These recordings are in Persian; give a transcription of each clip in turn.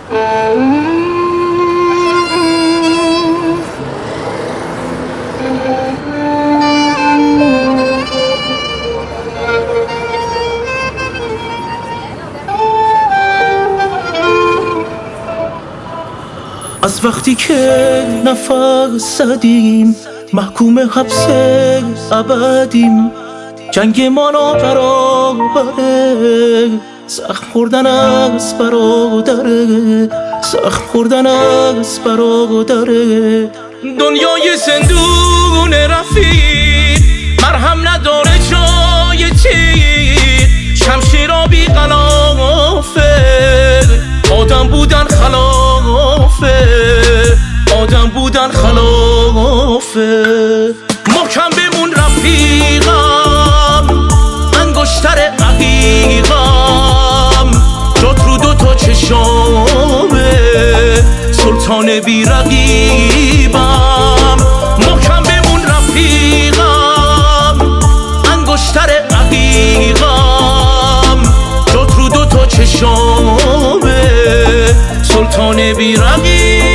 از وقتی که نفس زدیم محکوم حبس ابدیم، جنگ ما نابرابره، زخم خوردن از برادره، زخم خوردن از برادره. دنیای زندون رفیق مرهم نداره جای تیر، شمشیرا بی غلافه، آدم بودن خلافه، آدم بودن خلافه. محکم بمون رفیقم، انگشتر عقیقم، جات رو دوتا چشامه، سلطان بی رقیبم. محکم بمون رفیقم، انگشتر عقیقم، جات رو دوتا چشامه، سلطان بی رقیبم.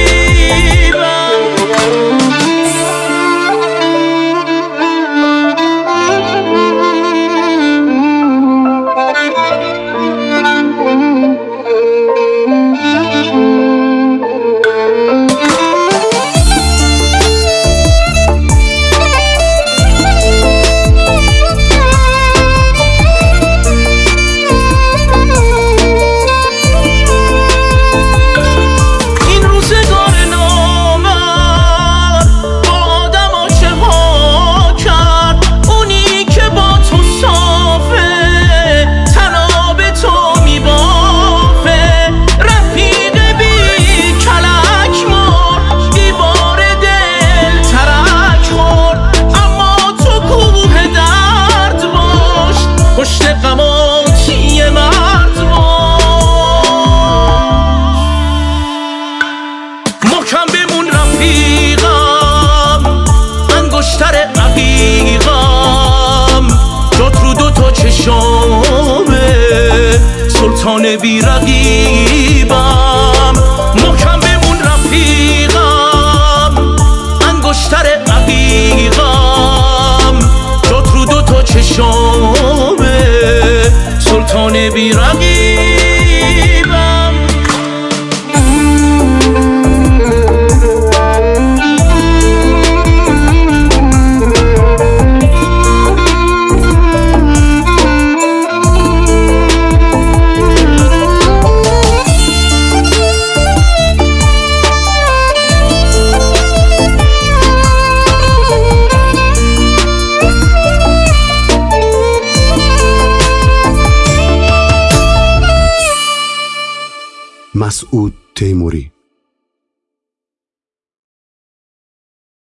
محکم بمون رفیقم، انگشتر عقیقم، جات رو دوتا چشامه، سلطان بی رقیبم. محکم بمون رفیقم، انگشتر عقیقم، جات رو دوتا چشامه، سلطان بی رقیبم. مسعود تیموری.